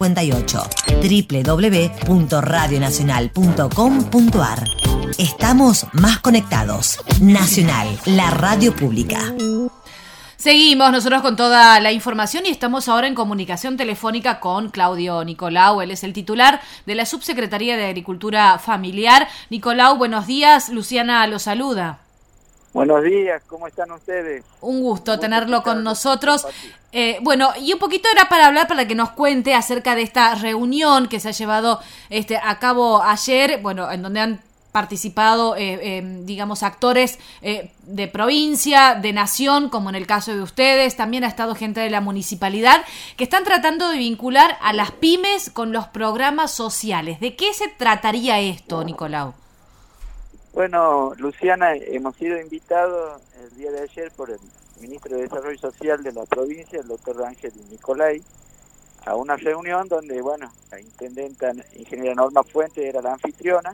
58. www.radionacional.com.ar. Estamos más conectados. Nacional, la radio pública. Seguimos nosotros con toda la información y estamos ahora en comunicación telefónica con Claudio Nicolau. Él es el titular de la Subsecretaría de Agricultura Familiar. Nicolau, buenos días. Luciana lo saluda. Buenos días, ¿cómo están ustedes? Un gusto tenerlo con nosotros. Bueno, y un poquito era para hablar, para que nos cuente acerca de esta reunión que se ha llevado a cabo ayer, bueno, en donde han participado, digamos, actores de provincia, de nación, como en el caso de ustedes. También ha estado gente de la municipalidad que están tratando de vincular a las pymes con los programas sociales. ¿De qué se trataría esto, Nicolau? Bueno, Luciana, hemos sido invitados el día de ayer por el ministro de Desarrollo Social de la provincia, el doctor Ángel Nicolai, a una reunión donde, bueno, la intendenta ingeniera Norma Fuentes era la anfitriona,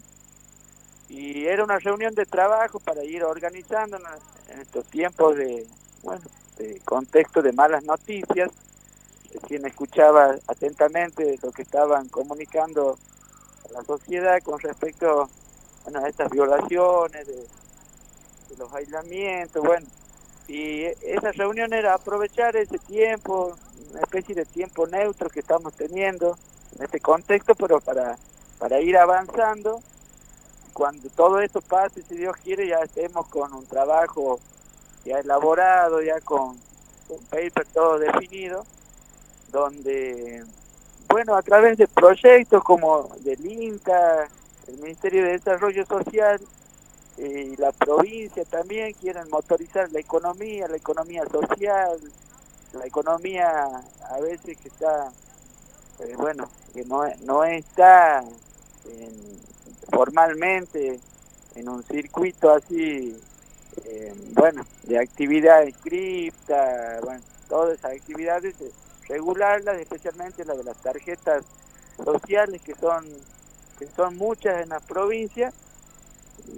y era una reunión de trabajo para ir organizándonos en estos tiempos de contexto de malas noticias. Quien escuchaba atentamente lo que estaban comunicando a la sociedad con respecto a estas violaciones, de los aislamientos, y esa reunión era aprovechar ese tiempo, una especie de tiempo neutro que estamos teniendo en este contexto, pero para ir avanzando. Cuando todo esto pase, si Dios quiere, ya estemos con un trabajo ya elaborado, ya con paper todo definido, donde, a través de proyectos como del INTA, el Ministerio de Desarrollo Social y la provincia también quieren motorizar la economía social, la economía a veces que está, que no está formalmente en un circuito así, de actividad inscripta, todas esas actividades, regularlas, especialmente las de las tarjetas sociales que son muchas en la provincia, y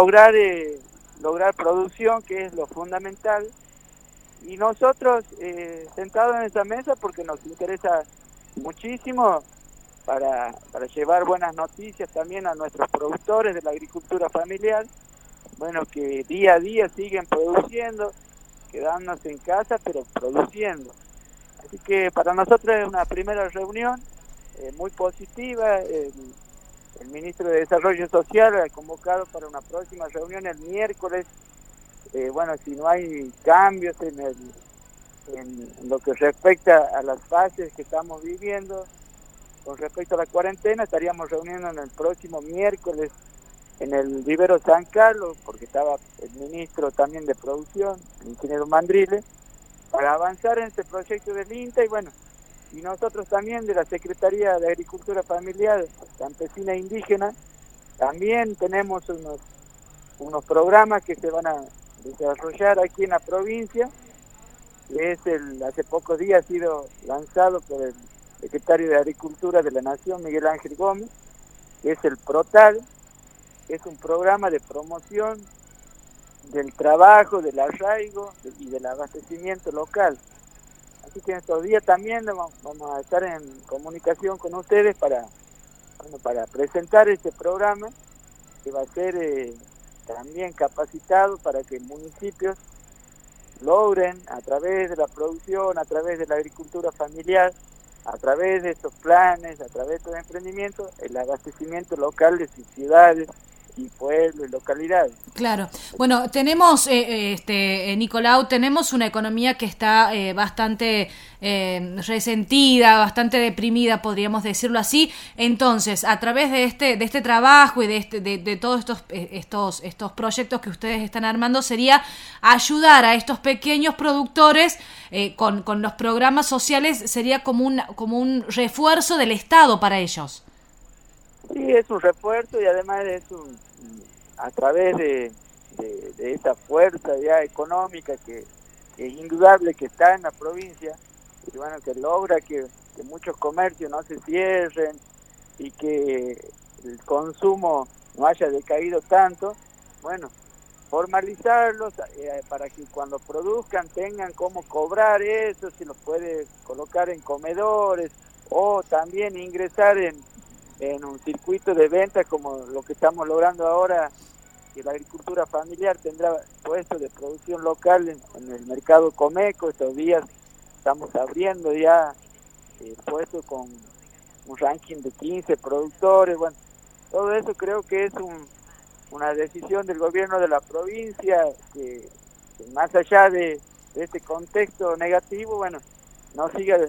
lograr producción, que es lo fundamental, y nosotros sentados en esa mesa porque nos interesa muchísimo para llevar buenas noticias también a nuestros productores de la agricultura familiar, que día a día siguen produciendo, quedándose en casa, pero produciendo. Así que para nosotros es una primera reunión muy positiva. El ministro de Desarrollo Social ha convocado para una próxima reunión el miércoles. Si no hay cambios en lo que respecta a las fases que estamos viviendo, con respecto a la cuarentena, estaríamos reuniendo en el próximo miércoles en el vivero San Carlos, porque estaba el ministro también de Producción, el ingeniero Mandrile, para avanzar en este proyecto del INTA, y nosotros también de la Secretaría de Agricultura Familiar, Campesina e Indígena, también tenemos unos programas que se van a desarrollar aquí en la provincia, que es hace pocos días ha sido lanzado por el secretario de Agricultura de la Nación, Miguel Ángel Gómez, que es el PROTAL, que es un programa de promoción del trabajo, del arraigo y del abastecimiento local. Así que en estos días también vamos a estar en comunicación con ustedes para presentar este programa, que va a ser también capacitado para que municipios logren, a través de la producción, a través de la agricultura familiar, a través de estos planes, a través de estos emprendimientos, el abastecimiento local de sus ciudades y pueblos y localidades. Claro. Bueno, tenemos, Nicolau, tenemos una economía que está bastante resentida, bastante deprimida, podríamos decirlo así. Entonces, a través de este trabajo y de todos estos proyectos que ustedes están armando, sería ayudar a estos pequeños productores con los programas sociales, sería como un refuerzo del Estado para ellos. Sí, es un refuerzo y además a través de esa fuerza ya económica que es indudable que está en la provincia, y que logra que muchos comercios no se cierren y que el consumo no haya decaído tanto, formalizarlos para que cuando produzcan tengan cómo cobrar eso, si los puede colocar en comedores o también ingresar en un circuito de ventas como lo que estamos logrando ahora, que la agricultura familiar tendrá puestos de producción local en el mercado Comeco. Estos días estamos abriendo ya puestos con un ranking de 15 productores. Bueno, todo eso creo que es una decisión del gobierno de la provincia que más allá de este contexto negativo, bueno, no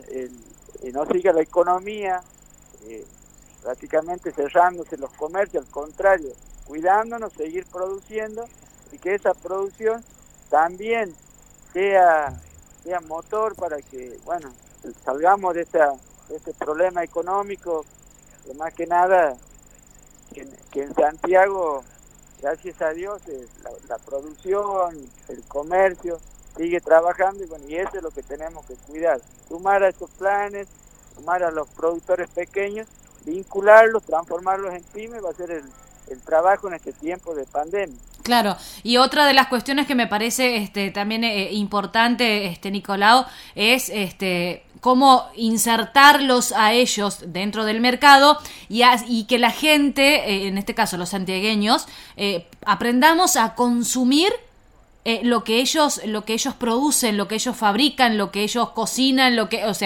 siga la economía prácticamente cerrándose los comercios, al contrario, cuidándonos, seguir produciendo y que esa producción también sea motor para que, bueno, salgamos de este problema económico, que más que nada que en Santiago, gracias a Dios, la producción, el comercio sigue trabajando y bueno, y eso es lo que tenemos que cuidar, sumar a estos planes, sumar a los productores pequeños, vincularlos, transformarlos en pymes, va a ser el trabajo en este tiempo de pandemia. Claro, y otra de las cuestiones que me parece también importante, Nicolau, es cómo insertarlos a ellos dentro del mercado y que la gente, en este caso los santiagueños, aprendamos a consumir lo que ellos producen, lo que ellos fabrican, lo que ellos cocinan,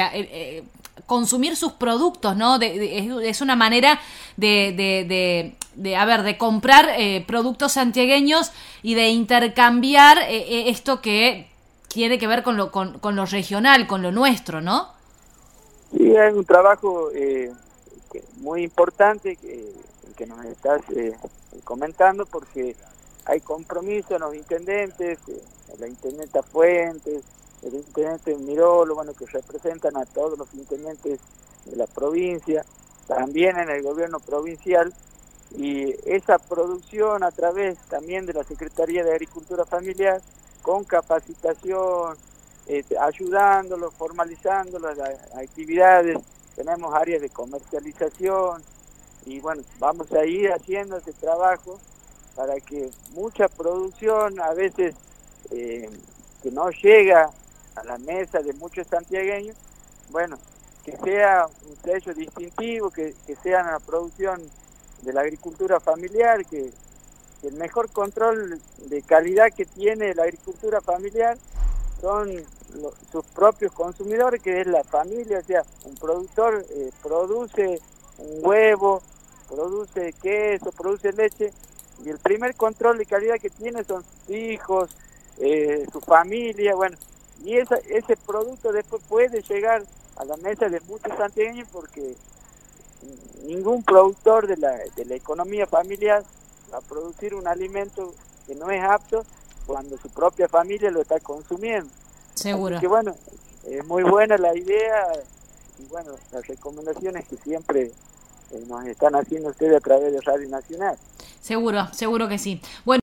consumir sus productos, ¿no? Es una manera de comprar productos santiagueños y de intercambiar esto que tiene que ver con lo regional, con lo nuestro, ¿no? Sí, hay un trabajo muy importante que nos estás comentando, porque hay compromiso en los intendentes, la intendenta Fuentes, el intendente Mirolo, bueno, que representan a todos los intendentes de la provincia, también en el gobierno provincial, y esa producción a través también de la Secretaría de Agricultura Familiar, con capacitación, ayudándolos, formalizando las actividades, tenemos áreas de comercialización, y bueno, vamos a ir haciendo ese trabajo para que mucha producción, a veces que no llega a la mesa de muchos santiagueños, bueno, que sea un sello distintivo, que sea una producción de la agricultura familiar, que el mejor control de calidad que tiene la agricultura familiar son sus propios consumidores, que es la familia. O sea, un productor produce un huevo, produce queso, produce leche, y el primer control de calidad que tiene son sus hijos, su familia, bueno, y ese producto después puede llegar a la mesa de muchos santiagueños, porque ningún productor de la economía familiar va a producir un alimento que no es apto cuando su propia familia lo está consumiendo. Seguro. Así que bueno, es muy buena la idea, y bueno, las recomendaciones que siempre nos están haciendo ustedes a través de Radio Nacional. Seguro que sí. Bueno.